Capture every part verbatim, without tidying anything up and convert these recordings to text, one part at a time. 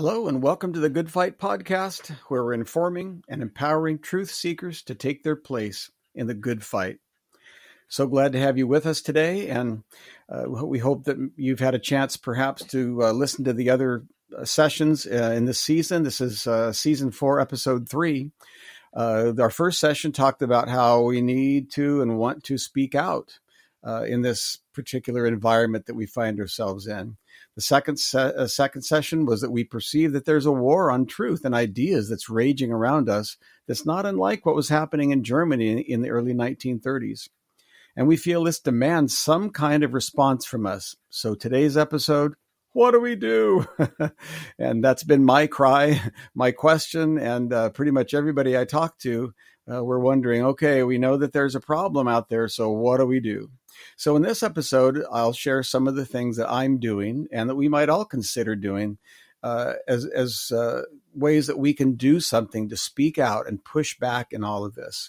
Hello and welcome to the Good Fight Podcast, where we're informing and empowering truth seekers to take their place in the good fight. So glad to have you with us today, and uh, we hope that you've had a chance perhaps to uh, listen to the other uh, sessions uh, in this season. This is uh, season four, episode three. Uh, our first session talked about how we need to and want to speak out uh, in this particular environment that we find ourselves in. The second se- uh, second session was that we perceive that there's a war on truth and ideas that's raging around us that's not unlike what was happening in Germany in, in the early nineteen thirties. And we feel this demands some kind of response from us. So today's episode, what do we do? And that's been my cry, my question, and uh, pretty much everybody I talk to, uh, we're wondering, okay, we know that there's a problem out there, so what do we do? So in this episode, I'll share some of the things that I'm doing and that we might all consider doing uh, as, as uh, ways that we can do something to speak out and push back in all of this.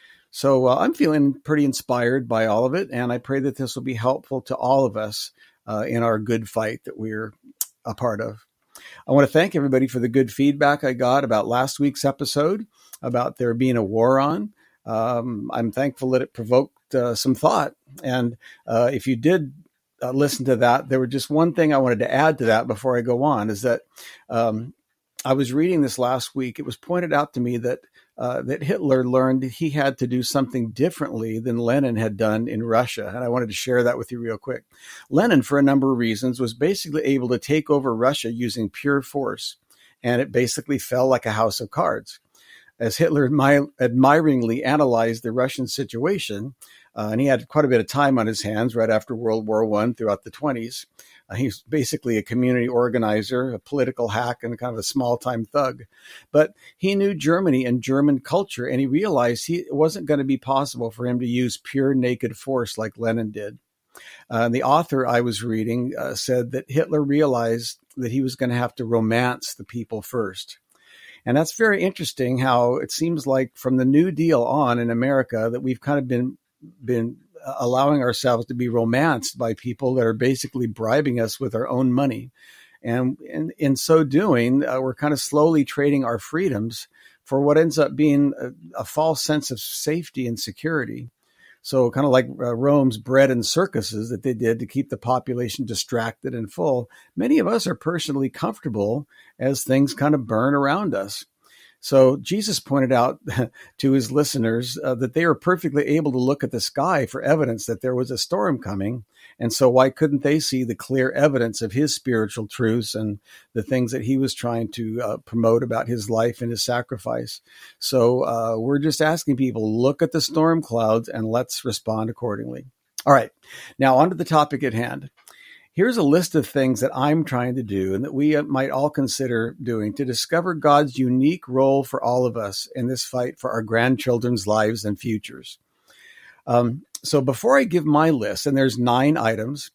So uh, I'm feeling pretty inspired by all of it, and I pray that this will be helpful to all of us uh, in our good fight that we're a part of. I want to thank everybody for the good feedback I got about last week's episode about there being a war on. Um, I'm thankful that it provoked uh, some thought. And uh, if you did uh, listen to that, there was just one thing I wanted to add to that before I go on, is that um, I was reading this last week. It was pointed out to me that uh, that Hitler learned he had to do something differently than Lenin had done in Russia. And I wanted to share that with you real quick. Lenin, for a number of reasons, was basically able to take over Russia using pure force. And it basically fell like a house of cards. As Hitler admi- admiringly analyzed the Russian situation, uh, and he had quite a bit of time on his hands right after World War One throughout the twenties. Uh, he's basically a community organizer, a political hack, and kind of a small-time thug. But he knew Germany and German culture, and he realized he, it wasn't going to be possible for him to use pure naked force like Lenin did. Uh, the author I was reading uh, said that Hitler realized that he was going to have to romance the people first. And that's very interesting how it seems like from the New Deal on in America that we've kind of been been allowing ourselves to be romanced by people that are basically bribing us with our own money. And in, in so doing, uh, we're kind of slowly trading our freedoms for what ends up being a, a false sense of safety and security. So kind of like uh, Rome's bread and circuses that they did to keep the population distracted and full, many of us are personally comfortable as things kind of burn around us. So Jesus pointed out to his listeners uh, that they were perfectly able to look at the sky for evidence that there was a storm coming. And so why couldn't they see the clear evidence of his spiritual truths and the things that he was trying to uh, promote about his life and his sacrifice? So uh, we're just asking people, look at the storm clouds and let's respond accordingly. All right, now on to the topic at hand. Here's a list of things that I'm trying to do and that we might all consider doing to discover God's unique role for all of us in this fight for our grandchildren's lives and futures. Um, so before I give my list, and there's nine items,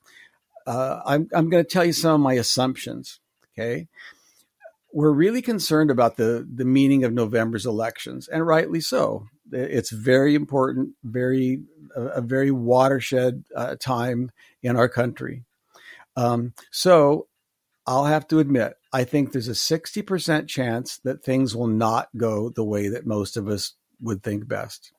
uh, I'm, I'm going to tell you some of my assumptions, okay? We're really concerned about the, the meaning of November's elections, and rightly so. It's very important, very a, a very watershed uh, time in our country. Um, so I'll have to admit, I think there's a sixty percent chance that things will not go the way that most of us would think best.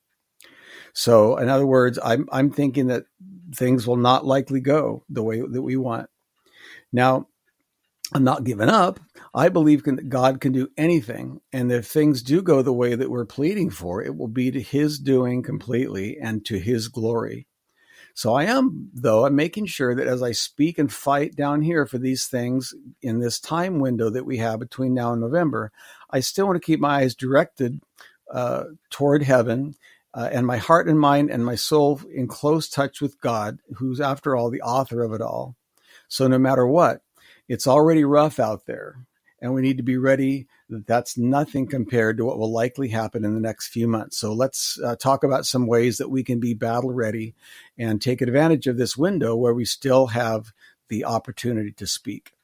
So in other words, I'm, I'm thinking that things will not likely go the way that we want. Now, I'm not giving up. I believe can, God can do anything. And if things do go the way that we're pleading for, it will be to his doing completely and to his glory. So I am, though, I'm making sure that as I speak and fight down here for these things in this time window that we have between now and November, I still want to keep my eyes directed uh, toward heaven uh, and my heart and mind and my soul in close touch with God, who's, after all, the author of it all. So no matter what, it's already rough out there, and we need to be ready that that's nothing compared to what will likely happen in the next few months. So let's uh, talk about some ways that we can be battle ready and take advantage of this window where we still have the opportunity to speak.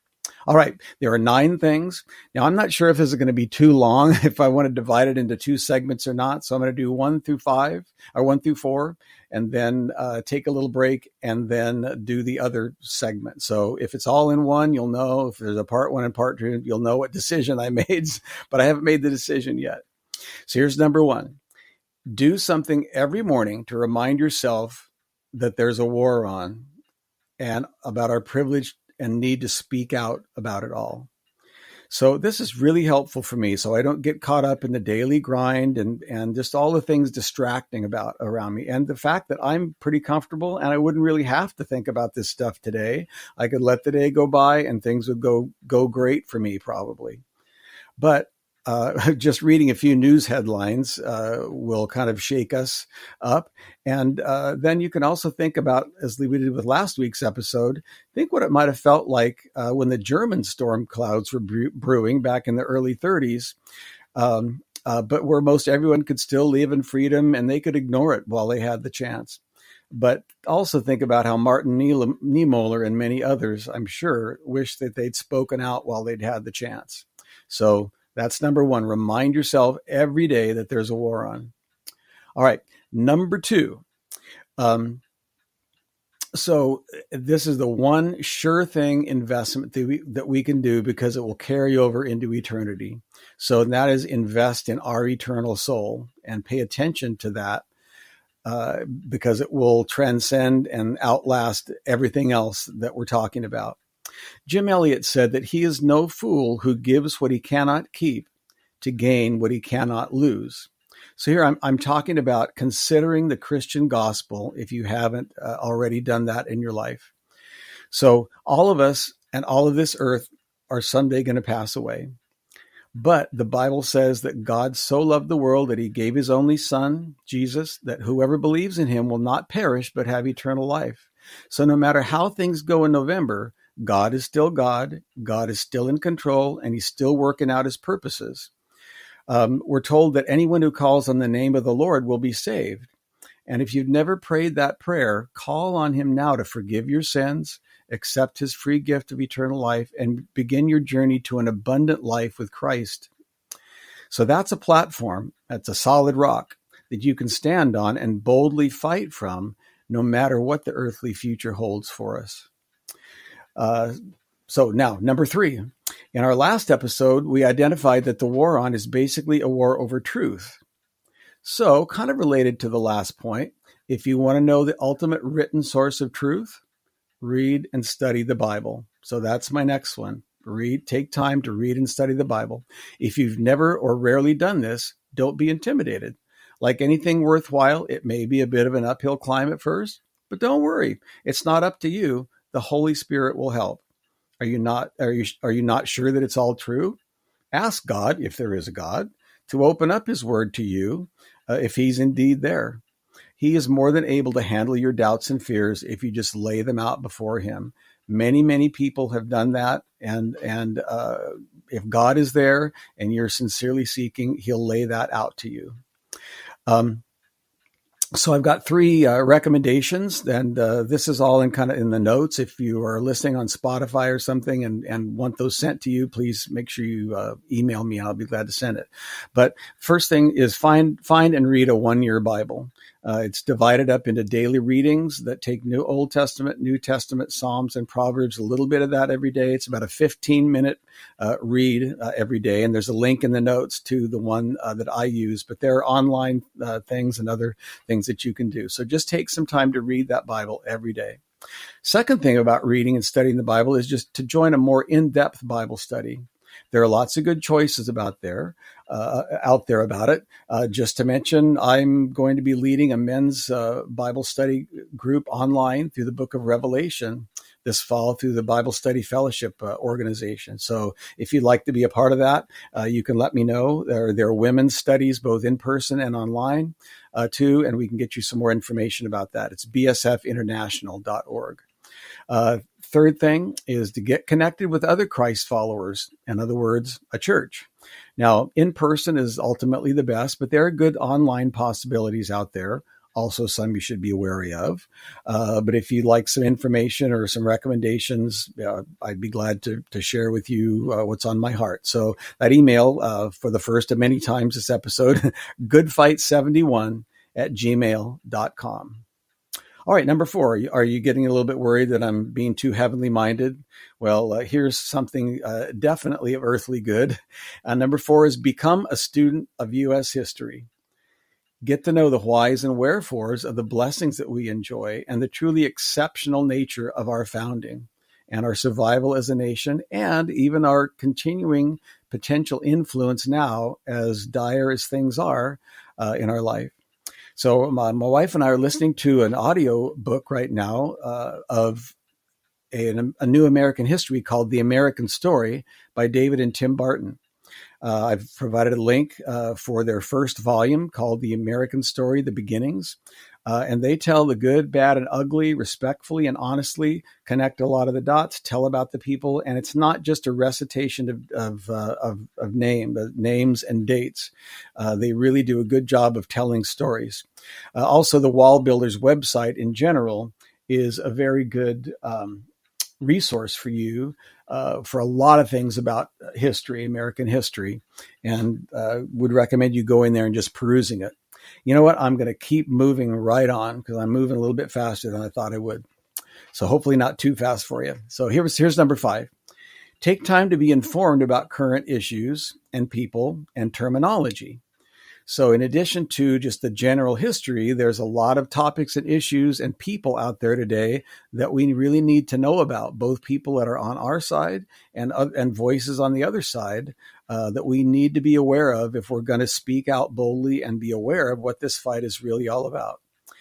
All right, there are nine things. Now, I'm not sure if this is going to be too long, if I want to divide it into two segments or not. So I'm going to do one through five or one through four, and then uh, take a little break and then do the other segment. So if it's all in one, you'll know. If there's a part one and part two, you'll know what decision I made, but I haven't made the decision yet. So here's number one. Do something every morning to remind yourself that there's a war on and about our privilege and need to speak out about it all. So this is really helpful for me, so I don't get caught up in the daily grind and, and just all the things distracting about around me. And the fact that I'm pretty comfortable and I wouldn't really have to think about this stuff today. I could let the day go by and things would go, go great for me probably. But Uh, just reading a few news headlines uh, will kind of shake us up. And uh, then you can also think about, as we did with last week's episode, think what it might have felt like uh, when the German storm clouds were bre- brewing back in the early thirties, um, uh, but where most everyone could still live in freedom and they could ignore it while they had the chance. But also think about how Martin Niemöller and many others, I'm sure, wish that they'd spoken out while they'd had the chance. So that's number one. Remind yourself every day that there's a war on. All right. Number two. Um, so this is the one sure thing investment that we, that we can do because it will carry over into eternity. So that is invest in our eternal soul and pay attention to that uh, because it will transcend and outlast everything else that we're talking about. Jim Elliot said that he is no fool who gives what he cannot keep to gain what he cannot lose. So here I'm, I'm talking about considering the Christian gospel if you haven't uh, already done that in your life. So all of us and all of this earth are someday going to pass away. But the Bible says that God so loved the world that he gave his only son, Jesus, that whoever believes in him will not perish but have eternal life. So no matter how things go in November, God is still God. God is still in control, and he's still working out his purposes. Um, we're told that anyone who calls on the name of the Lord will be saved. And if you've never prayed that prayer, call on him now to forgive your sins, accept his free gift of eternal life, and begin your journey to an abundant life with Christ. So that's a platform, that's a solid rock that you can stand on and boldly fight from, no matter what the earthly future holds for us. Uh, so now, number three, in our last episode, we identified that the war on is basically a war over truth. So kind of related to the last point, if you want to know the ultimate written source of truth, read and study the Bible. So that's my next one. Read, take time to read and study the Bible. If you've never or rarely done this, don't be intimidated. Like anything worthwhile, it may be a bit of an uphill climb at first, but don't worry. It's not up to you. The Holy Spirit will help. Are you not, are you, are you not sure that it's all true? Ask God, if there is a God, to open up his word to you, uh, if he's indeed there. He is more than able to handle your doubts and fears if you just lay them out before him. Many, many people have done that. And, and uh, if God is there and you're sincerely seeking, he'll lay that out to you. Um, So I've got three uh, recommendations, and uh, this is all in kind of in the notes. If you are listening on Spotify or something and, and want those sent to you, please make sure you uh, email me. I'll be glad to send it. But first thing is find find and read a one-year Bible. Uh, it's divided up into daily readings that take New Old Testament, New Testament, Psalms, and Proverbs, a little bit of that every day. It's about a fifteen-minute uh, read uh, every day, and there's a link in the notes to the one uh, that I use. But there are online uh, things and other things that you can do. So just take some time to read that Bible every day. Second thing about reading and studying the Bible is just to join a more in-depth Bible study. There are lots of good choices about there, uh, out there about it. Uh, just to mention, I'm going to be leading a men's uh, Bible study group online through the book of Revelation this fall through the Bible Study Fellowship uh, organization. So if you'd like to be a part of that, uh, you can let me know. There, there are women's studies, both in person and online uh, too, and we can get you some more information about that. It's b s f international dot org. Uh, third thing is to get connected with other Christ followers. In other words, a church. Now, in person is ultimately the best, but there are good online possibilities out there. also some you should be wary of. Uh, but if you'd like some information or some recommendations, uh, I'd be glad to, to share with you uh, what's on my heart. So that email uh, for the first of many times this episode, good fight seventy-one at gmail dot com. All right, number four, are you, are you getting a little bit worried that I'm being too heavenly minded? Well, uh, here's something uh, definitely of earthly good. Uh, number four is become a student of U S history. Get to know the whys and wherefores of the blessings that we enjoy and the truly exceptional nature of our founding and our survival as a nation, and even our continuing potential influence now, as dire as things are uh, in our life. So my, my wife and I are listening to an audio book right now uh, of a, a new American history called The American Story by David and Tim Barton. Uh, I've provided a link uh, for their first volume called The American Story, The Beginnings. Uh, and they tell the good, bad, and ugly respectfully and honestly, connect a lot of the dots, tell about the people. And it's not just a recitation of of, uh, of, of name, uh, names and dates. Uh, they really do a good job of telling stories. Uh, also, the Wall Builders website in general is a very good um, resource for you uh, for a lot of things about history, American history, and uh, would recommend you go in there and just perusing it. You know what? I'm going to keep moving right on because I'm moving a little bit faster than I thought I would. So hopefully not too fast for you. So here's, here's number five. Take time to be informed about current issues and people and terminology. So in addition to just the general history, there's a lot of topics and issues and people out there today that we really need to know about, both people that are on our side and, and voices on the other side uh, that we need to be aware of if we're going to speak out boldly and be aware of what this fight is really all about.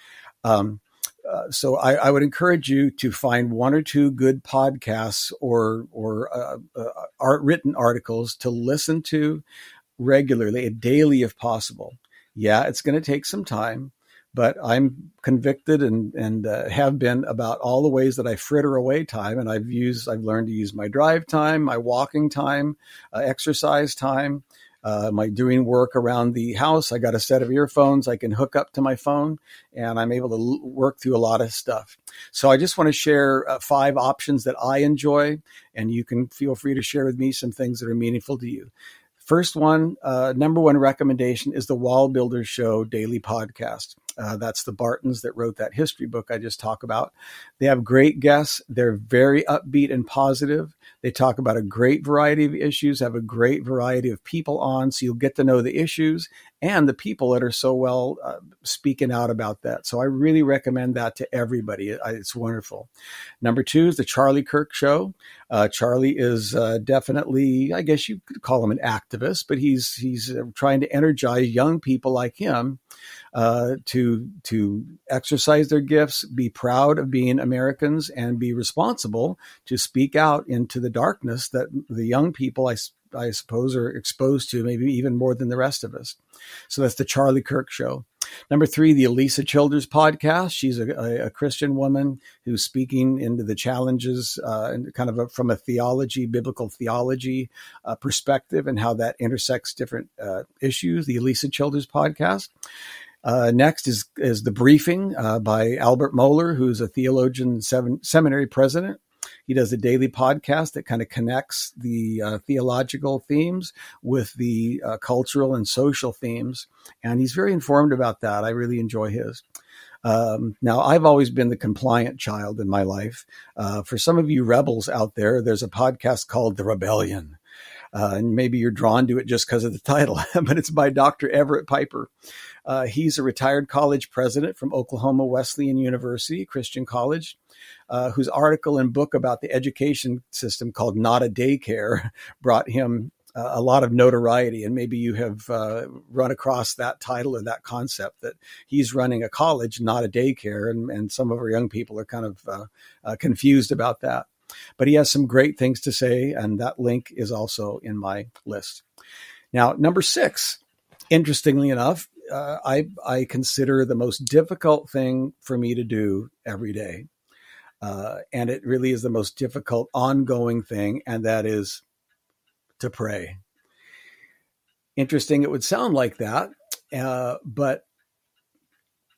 Um, uh, so I, I would encourage you to find one or two good podcasts or, or uh, uh, art written articles to listen to regularly, daily if possible. Yeah, it's going to take some time, but I'm convicted and and uh, have been about all the ways that I fritter away time. And I've used, I've learned to use my drive time, my walking time, uh, exercise time, uh, my doing work around the house. I got a set of earphones I can hook up to my phone, and I'm able to l- work through a lot of stuff. So I just want to share uh, five options that I enjoy, and you can feel free to share with me some things that are meaningful to you. First one, uh, number one recommendation is the Wall Builders Show daily podcast. Uh, that's the Bartons that wrote that history book I just talked about. They have great guests. They're very upbeat and positive. They talk about a great variety of issues, have a great variety of people on, so you'll get to know the issues and the people that are so well uh, speaking out about that. So I really recommend that to everybody. It's wonderful. Number two is the Charlie Kirk Show. Uh, Charlie is uh, definitely, I guess you could call him an activist, but he's he's trying to energize young people like him uh, to to exercise their gifts, be proud of being Americans, and be responsible to speak out into the darkness that the young people, I I suppose, are exposed to, maybe even more than the rest of us. So that's the Charlie Kirk Show. Number three, the Elisa Childers podcast. She's a, a, a Christian woman who's speaking into the challenges uh, and kind of a, from a theology, biblical theology uh, perspective, and how that intersects different uh, issues. The Elisa Childers podcast. Uh, next is is the Briefing uh, by Albert Mohler, who's a theologian, seven, seminary president. He does a daily podcast that kind of connects the uh, theological themes with the uh, cultural and social themes. And he's very informed about that. I really enjoy his. Um, now, I've always been the compliant child in my life. Uh, for some of you rebels out there, there's a podcast called The Rebellion. Uh, and maybe you're drawn to it just because of the title, but it's by Doctor Everett Piper. Uh, he's a retired college president from Oklahoma Wesleyan University, Christian college, uh, whose article and book about the education system called Not a Daycare brought him uh, a lot of notoriety. And maybe you have uh, run across that title or that concept, that he's running a college, not a daycare. And, and some of our young people are kind of uh, uh, confused about that. But he has some great things to say, and that link is also in my list. Now, number six, interestingly enough, uh, I, I consider the most difficult thing for me to do every day. Uh, and it really is the most difficult ongoing thing, and that is to pray. Interesting, it would sound like that, uh, but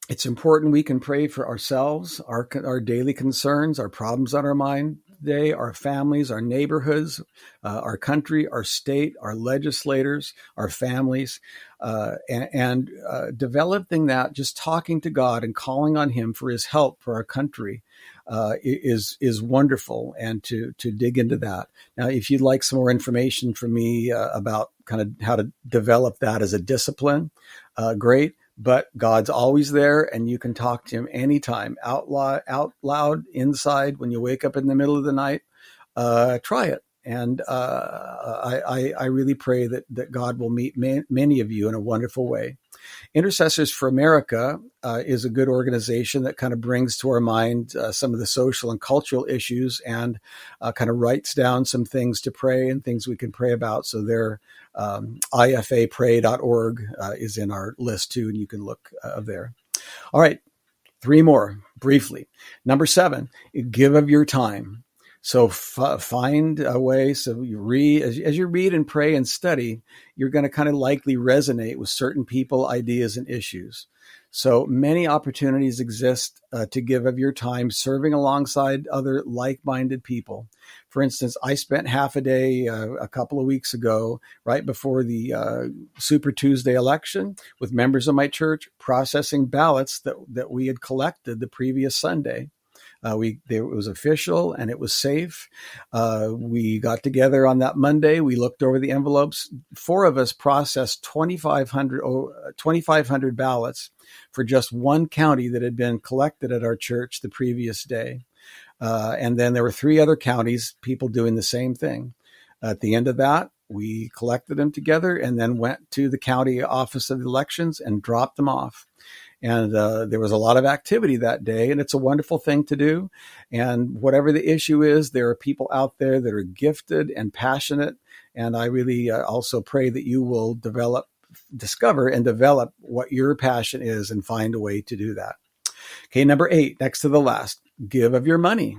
It's important we can pray for ourselves, our, our daily concerns, our problems on our mind today, our families, our neighborhoods, uh, our country, our state, our legislators, our families, uh, and, and uh, developing that, just talking to God and calling on him for his help for our country uh, is is wonderful, and to to dig into that. Now, if you'd like some more information from me uh, about kind of how to develop that as a discipline, uh, great. But God's always there, and you can talk to him anytime, out loud, out loud, inside, when you wake up in the middle of the night. Uh, try it. And uh, I, I, I really pray that, that God will meet ma- many of you in a wonderful way. Intercessors for America uh, is a good organization that kind of brings to our mind uh, some of the social and cultural issues, and uh, kind of writes down some things to pray and things we can pray about. So their um, I F A pray dot org uh, is in our list too, and you can look uh, there. All right, three more briefly. Number seven, give of your time. So f- find a way. So you read, as, as you read and pray and study, you're going to kind of likely resonate with certain people, ideas, and issues. So many opportunities exist uh, to give of your time serving alongside other like-minded people. For instance, I spent half a day uh, a couple of weeks ago, right before the uh, Super Tuesday election, with members of my church processing ballots that, that we had collected the previous Sunday. Uh, we they, it was official and it was safe. Uh, we got together on that Monday. We looked over the envelopes. Four of us processed twenty-five hundred, oh, twenty-five hundred ballots for just one county that had been collected at our church the previous day. Uh, and then there were three other counties, people doing the same thing. At the end of that, we collected them together and then went to the county office of elections and dropped them off. And uh, there was a lot of activity that day, and it's a wonderful thing to do. And whatever the issue is, there are people out there that are gifted and passionate. And I really uh, also pray that you will develop, discover and develop what your passion is and find a way to do that. Okay, number eight, next to the last, give of your money.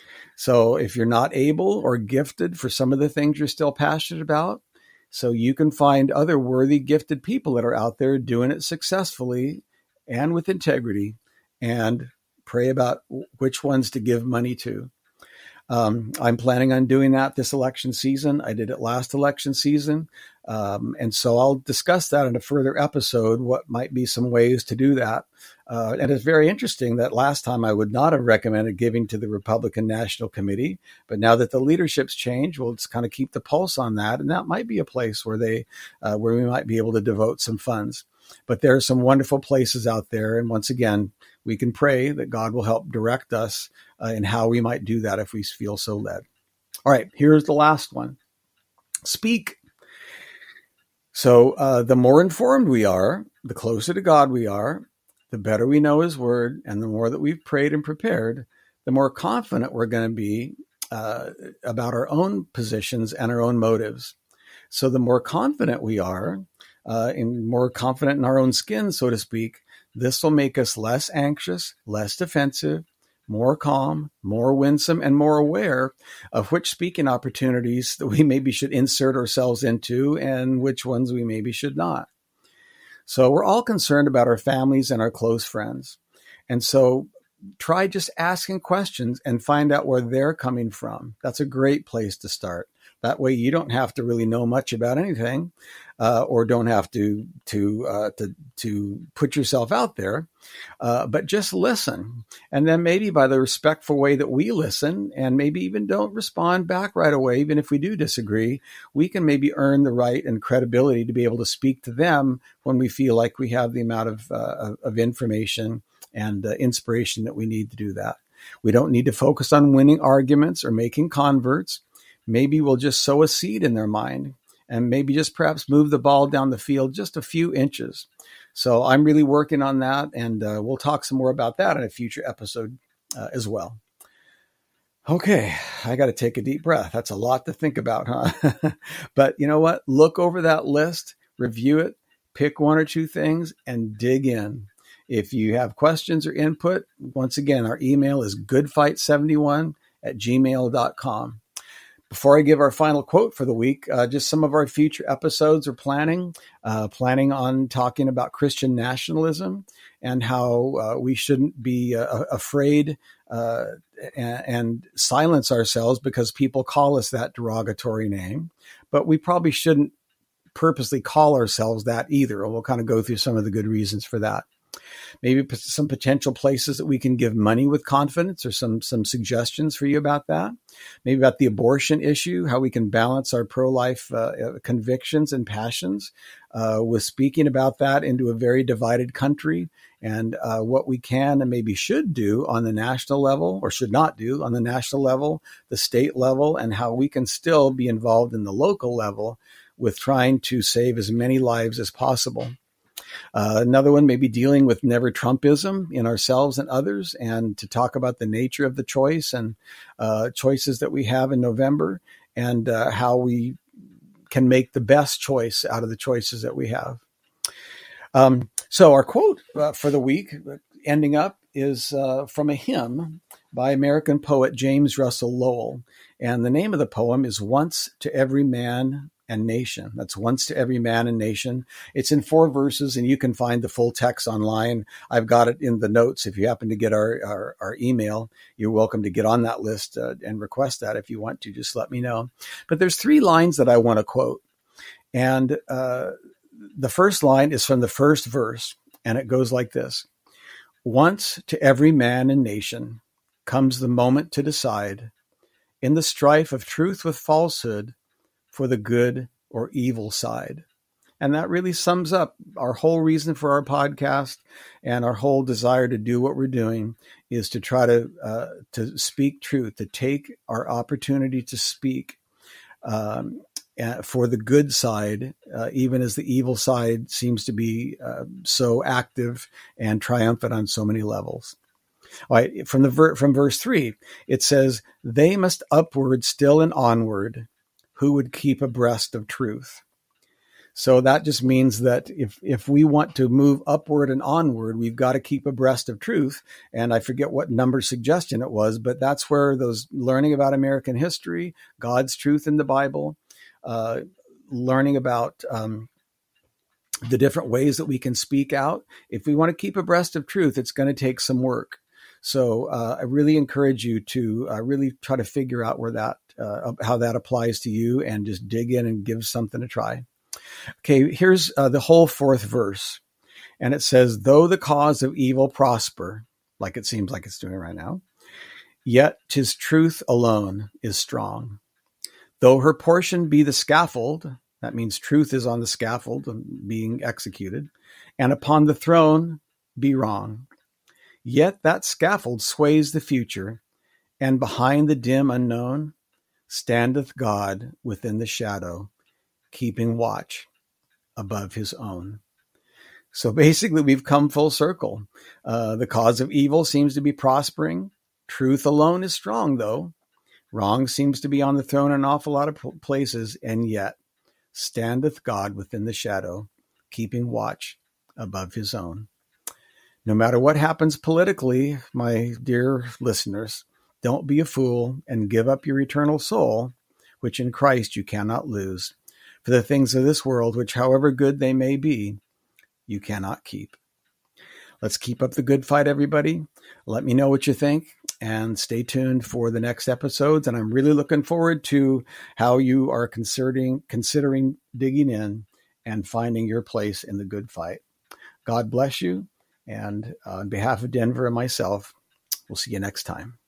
So if you're not able or gifted for some of the things you're still passionate about, so you can find other worthy, gifted people that are out there doing it successfully and with integrity, and pray about which ones to give money to. Um, I'm planning on doing that this election season. I did it last election season. Um, and so I'll discuss that in a further episode, what might be some ways to do that. Uh, and it's very interesting that last time I would not have recommended giving to the Republican National Committee, but now that the leadership's changed, we'll just kind of keep the pulse on that. And that might be a place where they, uh, where we might be able to devote some funds. But there are some wonderful places out there. And once again, we can pray that God will help direct us uh, in how we might do that if we feel so led. All right, here's the last one. Speak. So uh, the more informed we are, the closer to God we are, the better we know his word, and the more that we've prayed and prepared, the more confident we're going to be uh, about our own positions and our own motives. So the more confident we are, uh, and more confident in our own skin, so to speak, this will make us less anxious, less defensive, more calm, more winsome, and more aware of which speaking opportunities that we maybe should insert ourselves into and which ones we maybe should not. So we're all concerned about our families and our close friends. And so try just asking questions and find out where they're coming from. That's a great place to start. That way you don't have to really know much about anything, uh, or don't have to to uh, to to put yourself out there, uh, but just listen. And then maybe by the respectful way that we listen, and maybe even don't respond back right away, even if we do disagree, we can maybe earn the right and credibility to be able to speak to them when we feel like we have the amount of uh, of information and uh, inspiration that we need to do that. We don't need to focus on winning arguments or making converts. Maybe we'll just sow a seed in their mind and maybe just perhaps move the ball down the field just a few inches. So I'm really working on that, and uh, we'll talk some more about that in a future episode uh, as well. Okay, I got to take a deep breath. That's a lot to think about, huh? But you know what? Look over that list, review it, pick one or two things, and dig in. If you have questions or input, once again, our email is goodfight seventy-one at gmail dot com. Before I give our final quote for the week, uh, just some of our future episodes are planning, uh, planning on talking about Christian nationalism and how uh, we shouldn't be uh, afraid uh, and, and silence ourselves because people call us that derogatory name. But we probably shouldn't purposely call ourselves that either. We'll kind of go through some of the good reasons for that. Maybe some potential places that we can give money with confidence, or some some suggestions for you about that. Maybe about the abortion issue, how we can balance our pro-life uh, convictions and passions uh, with speaking about that into a very divided country, and uh, what we can and maybe should do on the national level, or should not do on the national level, the state level, and how we can still be involved in the local level with trying to save as many lives as possible. Uh, another one may be dealing with never Trumpism in ourselves and others, and to talk about the nature of the choice and uh, choices that we have in November, and uh, how we can make the best choice out of the choices that we have. Um, so our quote uh, for the week ending up is uh, from a hymn by American poet James Russell Lowell. And the name of the poem is Once to Every Man and Nation. That's Once to Every Man and Nation. It's in four verses, and you can find the full text online. I've got it in the notes. If you happen to get our, our, our email, you're welcome to get on that list uh, and request that if you want to. Just let me know. But there's three lines that I want to quote. And uh, the first line is from the first verse, and it goes like this. Once to every man and nation comes the moment to decide, in the strife of truth with falsehood, for the good or evil side. And that really sums up our whole reason for our podcast, and our whole desire to do what we're doing is to try to uh, to speak truth, to take our opportunity to speak um, for the good side, uh, even as the evil side seems to be uh, so active and triumphant on so many levels. All right, from the ver- from verse three, it says, "They must upward still and onward, who would keep abreast of truth." So that just means that if if we want to move upward and onward, we've got to keep abreast of truth. And I forget what number suggestion it was, but that's where those learning about American history, God's truth in the Bible, uh, learning about um, the different ways that we can speak out. If we want to keep abreast of truth, it's going to take some work. So uh, I really encourage you to uh, really try to figure out where that, uh, how that applies to you, and just dig in and give something a try. Okay, here's uh, the whole fourth verse. And it says, though the cause of evil prosper, like it seems like it's doing right now, yet 'tis truth alone is strong. Though her portion be the scaffold, that means truth is on the scaffold being executed, and upon the throne be wrong. Yet that scaffold sways the future, and behind the dim unknown standeth God within the shadow, keeping watch above his own. So basically, we've come full circle. Uh, the cause of evil seems to be prospering. Truth alone is strong, though. Wrong seems to be on the throne in an awful lot of places, and yet standeth God within the shadow, keeping watch above his own. No matter what happens politically, my dear listeners, don't be a fool and give up your eternal soul, which in Christ you cannot lose, for the things of this world, which however good they may be, you cannot keep. Let's keep up the good fight, everybody. Let me know what you think, and stay tuned for the next episodes. And I'm really looking forward to how you are considering, considering digging in and finding your place in the good fight. God bless you. And on behalf of Denver and myself, we'll see you next time.